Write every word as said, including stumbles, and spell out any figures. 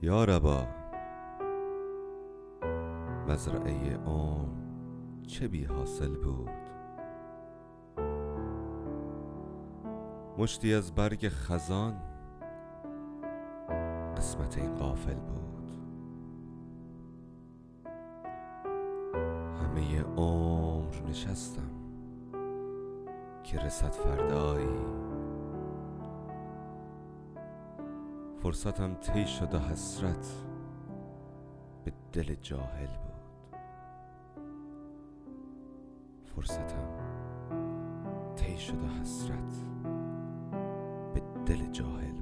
یا ربا مزرعه عمر چه بی حاصل بود، مشتی از برگ خزان قسمت این غافل بود. همه عمر نشستم که رسد فردایی، فرصتم طی شد و حسرت به دل جاهل بود. فرصتم طی شد و حسرت به دل جاهل بود.